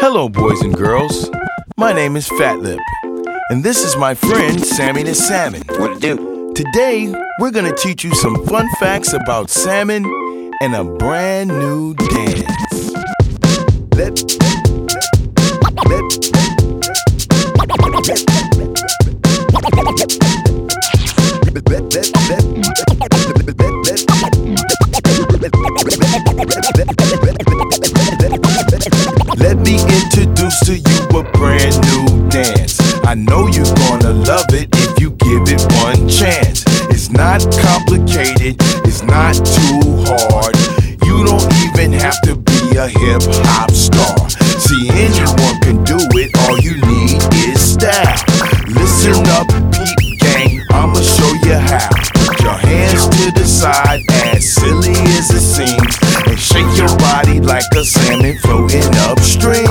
Hello, boys and girls. My name is Fat Lip, and this is my friend Sammy the Salmon. What it do? Today, we're gonna teach you some fun facts about salmon and a brand new dance. Let me introduce to you a brand new dance. I know you're gonna love it if you give it one chance. It's not complicated, it's not too hard. You don't even have to be a hip hop star. See, anyone can do it, all you need is style. Listen up, peep gang, I'ma show you how. Put your hands to the side, as silly as it seems, and shake your body like a salmon floating upstream.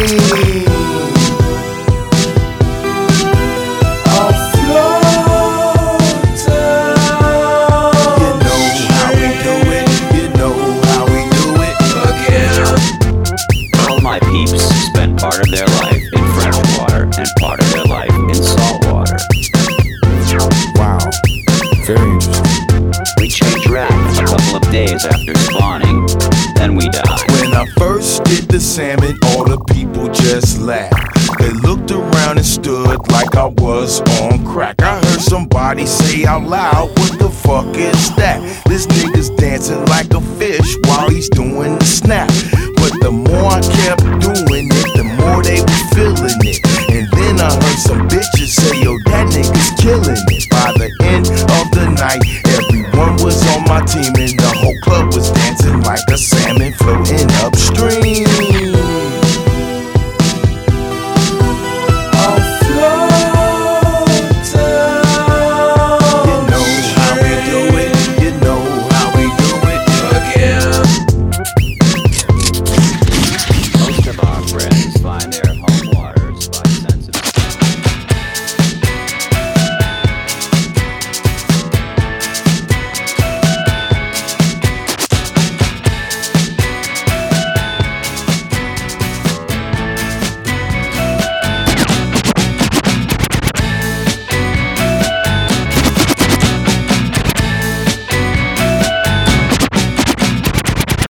Part of their life in fresh water and part of their life in salt water. Wow, very interesting. We change rack a couple of days after spawning, then we die. When I first did the salmon, all the people just laughed. They looked around and stood like I was on crack. I heard somebody say out loud, what the fuck is that? This nigga's dancing like a fish while he's doing the snap. But the more I kept